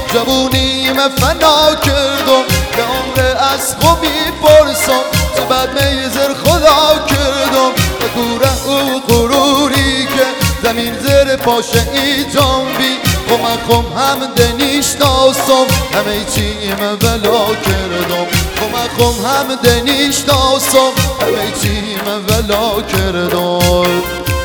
جوونیم فنا کردم به عمر از خوبی پرسم چه بد میزر خدا کردم به گوره او غروری که زمین زر پاشه ای جنبی خم هم دنیش ناسم همه چیم ولا کردم خم هم دنیش ناسم همه چیم ولا کردم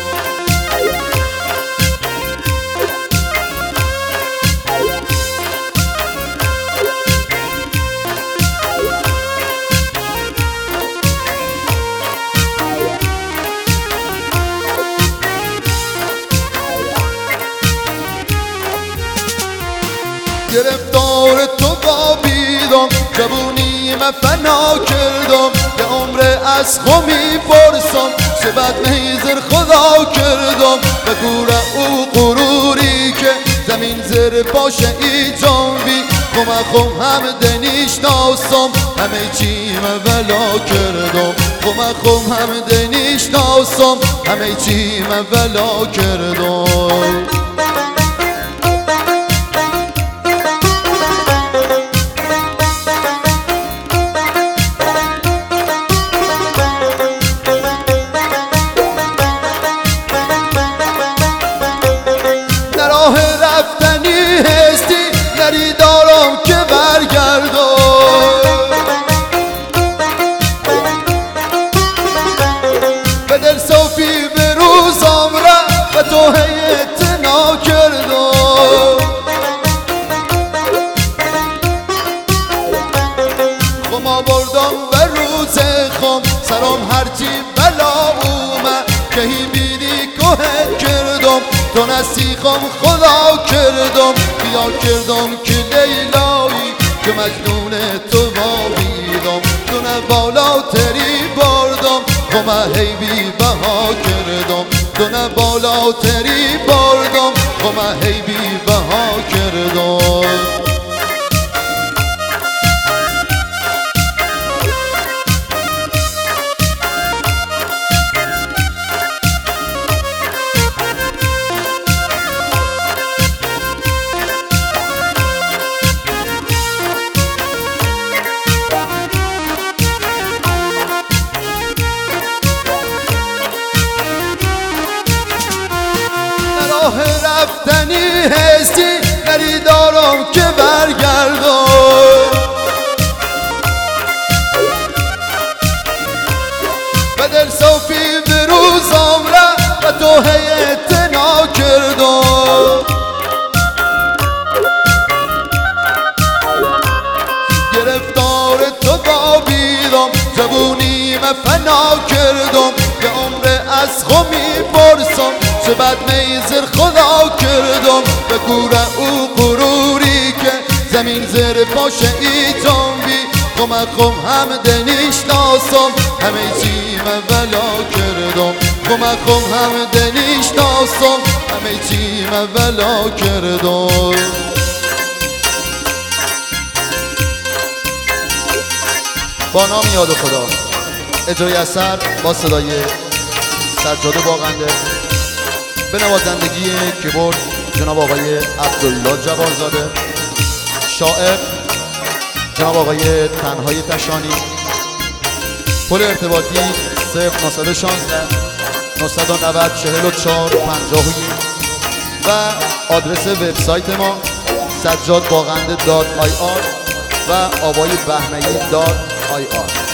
گرفتار تو خوابیدم جوونیم فنا کردم یه عمر از خمی پرسم چه بد میزر خدا کردم به گوره او غروری که زمین زر باشه ای جنبی خم هم دنیش ناسم همه چیم ولا کردم خم هم دنیش ناسم همه چیم ولا کردم راه رفتنی هستی نری دارم که برگردم به دل صافی به روزم را و تو هیت نکردم خم آوردم و روز خم سرم هرچی بلا اومد که هی بیدی که کردم تو نسیخم خدا کردم بیا کردم که لیلایی که مجنون تو بابیدم تو نه بالاتری بردم خمه هی بی بها کردم تو نه بالاتری بردم خمه هی بی بها کردم راه رفتنی هستی نری دارم که برگردم به دل صافی به روزم را و تو هیت نکردم گرفتار تو خوابیدم جوونیم فنا کردم به عمر از خمی پرسم چه بد میزر خدا کردم به گوره او غروری که زمین زر پاشه ای جنبی خم هم دنیش ناسم همه چیم ولا کردم خم هم دنیش ناسم همه چیم ولا کردم با نام یاد خدا اجرای اثر با صدای سجاد باغنده به نوازندگی کیبورد جناب آقای عبدالله جوارزاده شاعر جناب آقای تنهای تشانی پل ارتباطی 0916 990 44 51 و آدرس وبسایت ما سجادباغنده.ir و آوای بهمنی.ir